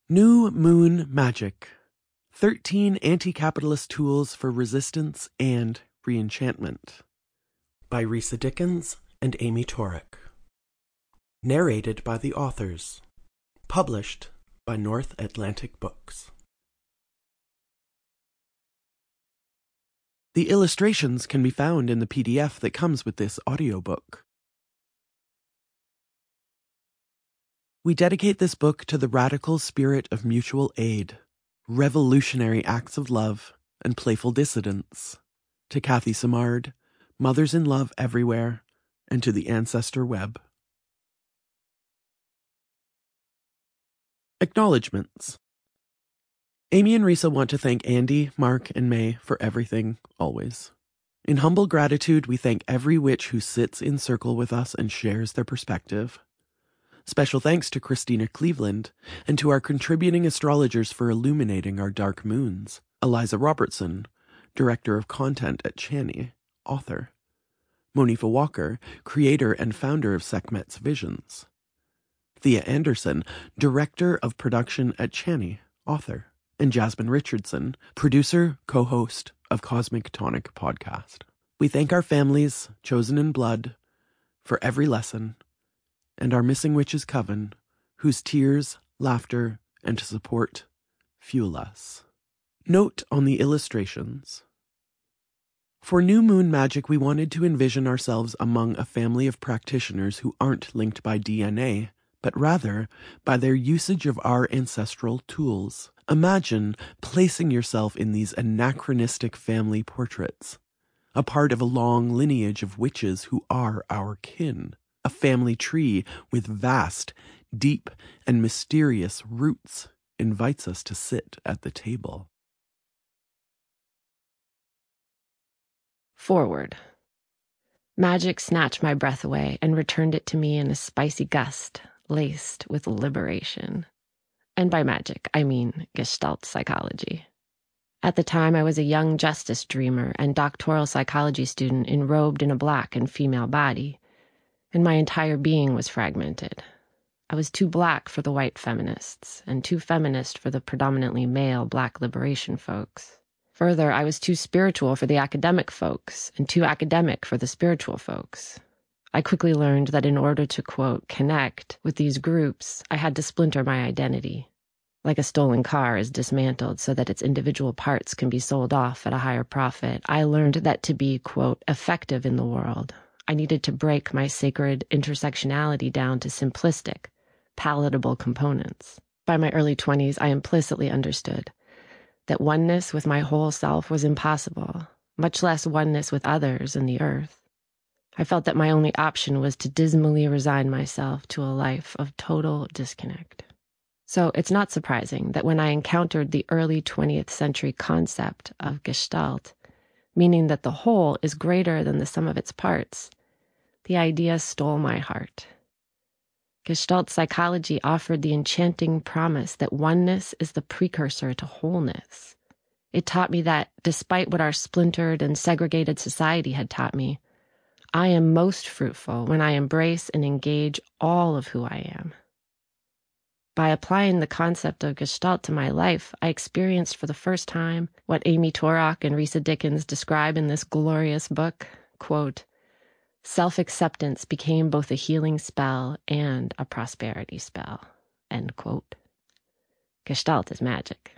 New Moon Magic: 13 Anti-Capitalist Tools for Resistance and Reenchantment by Risa Dickens and Amy Torek. Narrated by the authors. Published by North Atlantic Books. The illustrations can be found in the PDF that comes with this audiobook. We dedicate this book to the radical spirit of mutual aid, revolutionary acts of love, and playful dissidence, to Kathy Simard, Mothers in Love Everywhere, and to the Ancestor Web. Acknowledgements. Amy and Risa want to thank Andy, Mark, and May for everything, always. In humble gratitude, we thank every witch who sits in circle with us and shares their perspective. Special thanks to Christina Cleveland and to our contributing astrologers for illuminating our dark moons. Eliza Robertson, Director of Content at Chani, author. Monifa Walker, creator and founder of Sekhmet's Visions. Thea Anderson, Director of Production at Chani, author. And Jasmine Richardson, producer, co-host of Cosmic Tonic Podcast. We thank our families, chosen in blood, for every lesson, and our missing witches coven, whose tears, laughter, and support fuel us. Note on the illustrations. For New Moon Magic, we wanted to envision ourselves among a family of practitioners who aren't linked by DNA, but rather by their usage of our ancestral tools. Imagine placing yourself in these anachronistic family portraits, a part of a long lineage of witches who are our kin. A family tree with vast, deep, and mysterious roots invites us to sit at the table. Forward. Magic snatched my breath away and returned it to me in a spicy gust, laced with liberation. And by magic, I mean Gestalt psychology. At the time, I was a young justice dreamer and doctoral psychology student enrobed in a black and female body, and my entire being was fragmented. I was too black for the white feminists, and too feminist for the predominantly male black liberation folks. Further, I was too spiritual for the academic folks, and too academic for the spiritual folks. I quickly learned that in order to, quote, connect with these groups, I had to splinter my identity. Like a stolen car is dismantled so that its individual parts can be sold off at a higher profit, I learned that to be, quote, effective in the world, I needed to break my sacred intersectionality down to simplistic, palatable components. By my early 20s, I implicitly understood that oneness with my whole self was impossible, much less oneness with others and the earth. I felt that my only option was to dismally resign myself to a life of total disconnect. So it's not surprising that when I encountered the early 20th century concept of Gestalt, meaning that the whole is greater than the sum of its parts, the idea stole my heart. Gestalt psychology offered the enchanting promise that oneness is the precursor to wholeness. It taught me that, despite what our splintered and segregated society had taught me, I am most fruitful when I embrace and engage all of who I am. By applying the concept of Gestalt to my life, I experienced for the first time what Amy Torek and Risa Dickens describe in this glorious book, quote, self-acceptance became both a healing spell and a prosperity spell, end quote. Gestalt is magic.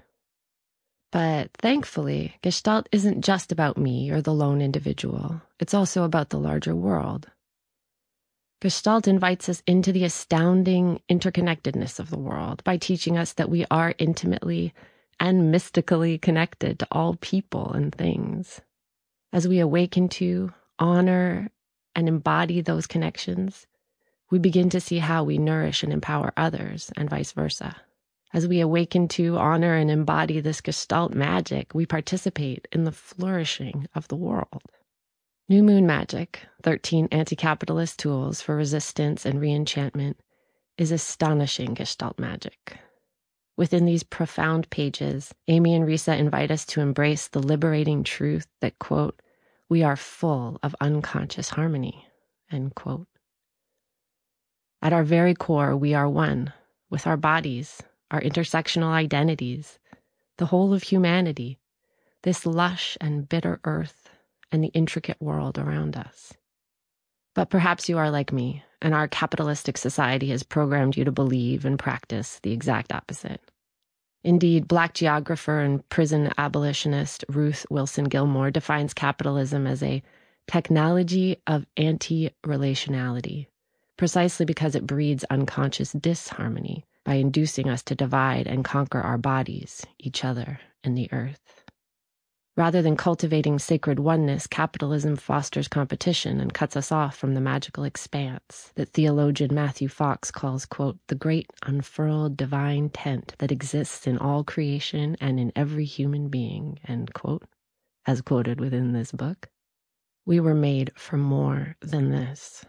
But thankfully, Gestalt isn't just about me or the lone individual. It's also about the larger world. Gestalt invites us into the astounding interconnectedness of the world by teaching us that we are intimately and mystically connected to all people and things. As we awaken to, honor, and embody those connections, we begin to see how we nourish and empower others, and vice versa. As we awaken to, honor, and embody this Gestalt magic, we participate in the flourishing of the world. New Moon Magic, 13 Anti-Capitalist Tools for Resistance and Reenchantment, is astonishing Gestalt magic. Within these profound pages, Amy and Risa invite us to embrace the liberating truth that, quote, we are full of unconscious harmony, end quote. At our very core, we are one with our bodies, our intersectional identities, the whole of humanity, this lush and bitter earth, and the intricate world around us. But perhaps you are like me, and our capitalistic society has programmed you to believe and practice the exact opposite. Indeed, Black geographer and prison abolitionist Ruth Wilson Gilmore defines capitalism as a technology of anti-relationality, precisely because it breeds unconscious disharmony by inducing us to divide and conquer our bodies, each other, and the earth. Rather than cultivating sacred oneness, capitalism fosters competition and cuts us off from the magical expanse that theologian Matthew Fox calls, quote, the great unfurled divine tent that exists in all creation and in every human being, end quote, as quoted within this book. We were made for more than this.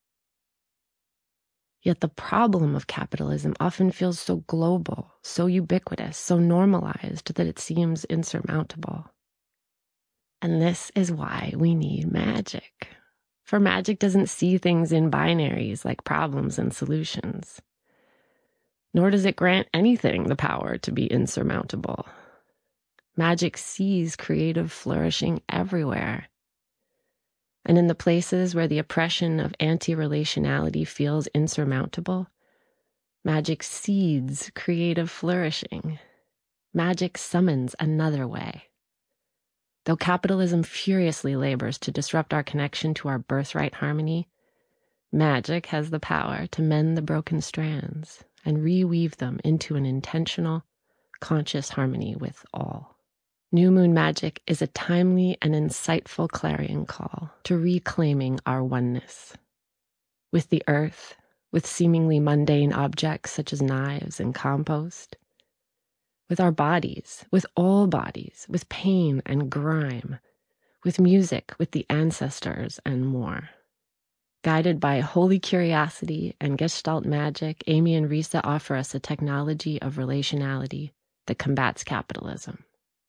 Yet the problem of capitalism often feels so global, so ubiquitous, so normalized that it seems insurmountable. And this is why we need magic. For magic doesn't see things in binaries like problems and solutions. Nor does it grant anything the power to be insurmountable. Magic sees creative flourishing everywhere. And in the places where the oppression of anti-relationality feels insurmountable, magic seeds creative flourishing. Magic summons another way. Though capitalism furiously labors to disrupt our connection to our birthright harmony, magic has the power to mend the broken strands and reweave them into an intentional, conscious harmony with all. New moon magic is a timely and insightful clarion call to reclaiming our oneness. With the earth, with seemingly mundane objects such as knives and compost, with our bodies, with all bodies, with pain and grime, with music, with the ancestors, and more. Guided by holy curiosity and Gestalt magic, Amy and Risa offer us a technology of relationality that combats capitalism.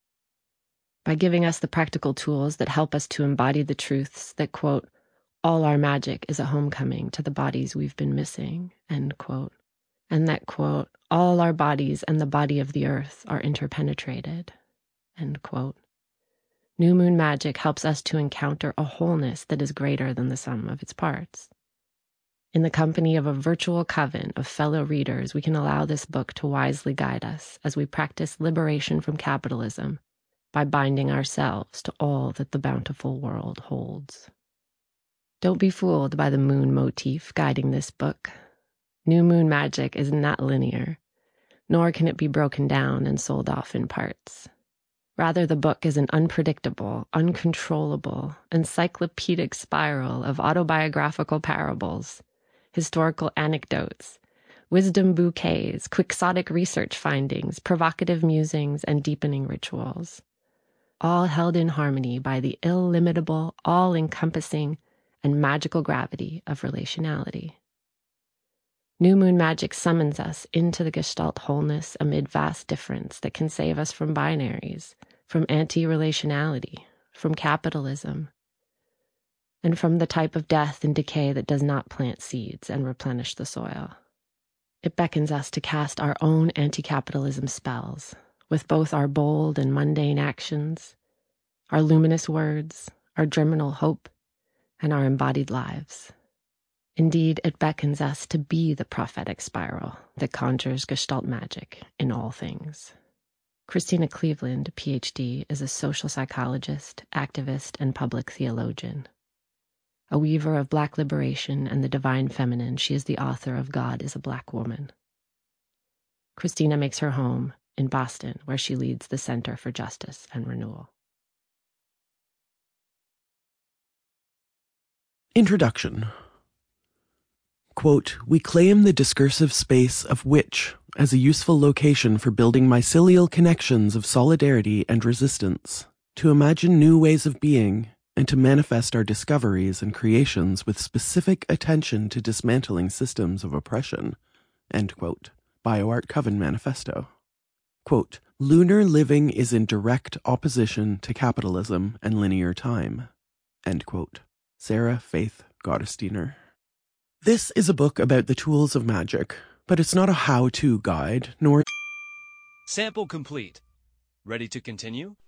By giving us the practical tools that help us to embody the truths that, quote, all our magic is a homecoming to the bodies we've been missing, end quote, and that, quote, all our bodies and the body of the earth are interpenetrated, end quote. New moon magic helps us to encounter a wholeness that is greater than the sum of its parts. In the company of a virtual coven of fellow readers, we can allow this book to wisely guide us as we practice liberation from capitalism by binding ourselves to all that the bountiful world holds. Don't be fooled by the moon motif guiding this book. New moon magic is not linear, nor can it be broken down and sold off in parts. Rather, the book is an unpredictable, uncontrollable, encyclopedic spiral of autobiographical parables, historical anecdotes, wisdom bouquets, quixotic research findings, provocative musings, and deepening rituals, all held in harmony by the illimitable, all-encompassing, and magical gravity of relationality. New moon magic summons us into the Gestalt wholeness amid vast difference that can save us from binaries, from anti-relationality, from capitalism, and from the type of death and decay that does not plant seeds and replenish the soil. It beckons us to cast our own anti-capitalism spells, with both our bold and mundane actions, our luminous words, our germinal hope, and our embodied lives. Indeed, it beckons us to be the prophetic spiral that conjures Gestalt magic in all things. Christina Cleveland, PhD, is a social psychologist, activist, and public theologian. A weaver of Black liberation and the divine feminine, she is the author of God is a Black Woman. Christina makes her home in Boston, where she leads the Center for Justice and Renewal. Introduction. Quote, we claim the discursive space of which as a useful location for building mycelial connections of solidarity and resistance, to imagine new ways of being, and to manifest our discoveries and creations with specific attention to dismantling systems of oppression. End quote. BioArt Coven Manifesto. Quote, lunar living is in direct opposition to capitalism and linear time. End quote. Sarah Faith Gottesdiener. This is a book about the tools of magic, but it's not a how-to guide, nor Sample complete. Ready to continue?